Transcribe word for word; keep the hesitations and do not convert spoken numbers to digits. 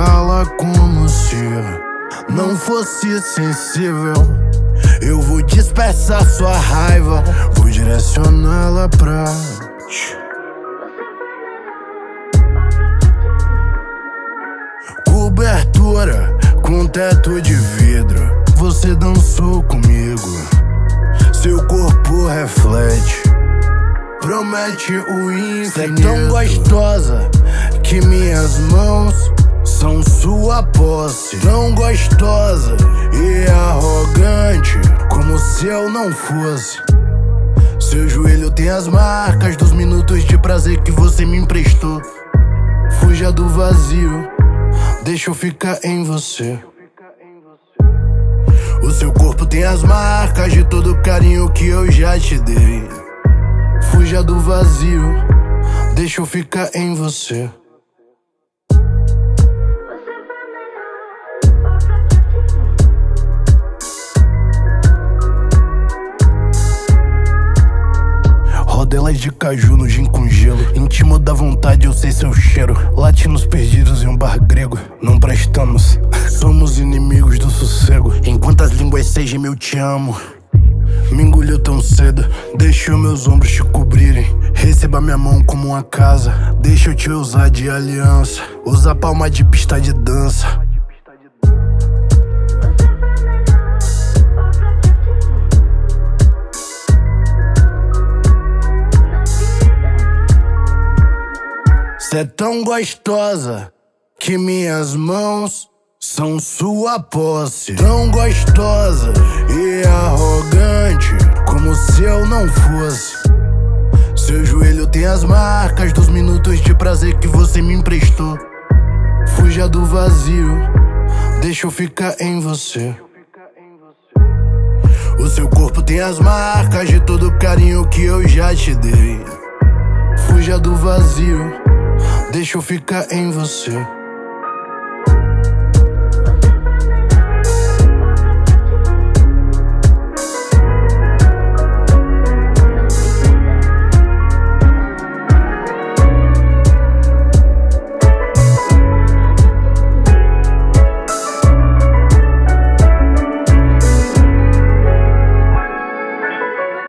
cala como se não fosse sensível. Eu vou dispersar sua raiva, vou direcioná-la pra ti. Cobertura com teto de vidro, você dançou comigo. Seu corpo reflete, promete o infinito. Cê é tão gostosa que minhas mãos são sua posse. Tão gostosa e arrogante como se eu não fosse. Seu joelho tem as marcas dos minutos de prazer que você me emprestou. Fuja do vazio, deixa eu ficar em você. O seu corpo tem as marcas de todo o carinho que eu já te dei. Fuja do vazio, deixa eu ficar em você. Rodelas de caju no gin com gelo, íntimo da vontade, eu sei seu cheiro. Latinos perdidos em um bar grego, não prestamos, somos inimigos do sossego. Enquanto as línguas sejam eu te amo. Me engoliu tão cedo, deixou meus ombros te cobrirem. Receba minha mão como uma casa, deixa eu te usar de aliança. Usa palma de pista de dança. Cê é tão gostosa que minhas mãos são sua posse. Tão gostosa e arrogante como se eu não fosse. Seu joelho tem as marcas dos minutos de prazer que você me emprestou. Fuja do vazio, deixa eu ficar em você. O seu corpo tem as marcas de todo o carinho que eu já te dei. Fuja do vazio, deixa eu ficar em você.